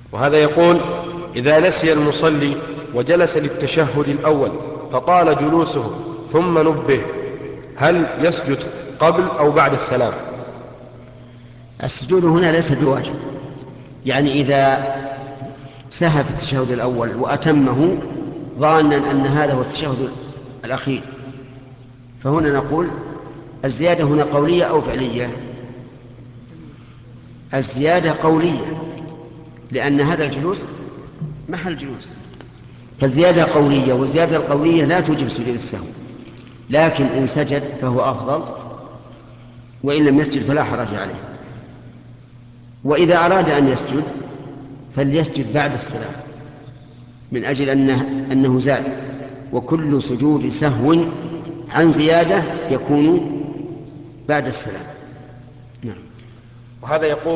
وهذا يقول: إذا نسي المصلي وجلس للتشهد الأول فطال جلوسه ثم نبه، هل يسجد قبل أو بعد السلام؟ السجود هنا ليس بواجب، يعني إذا سهى في التشهد الأول وأتمه ظانا أن هذا هو التشهد الأخير، فهنا نقول الزيادة هنا قولية أو فعلية؟ الزيادة قولية، لأن هذا الجلوس محل جلوس، فالزيادة قولية، والزيادة القولية لا توجب سجود السهو، لكن إن سجد فهو أفضل، وإن لم يسجد فلا حرج عليه. وإذا أراد أن يسجد فليسجد بعد السلام، من أجل أنه زاد، وكل سجود سهو عن زيادة يكون بعد السلام. نعم. وهذا يقول: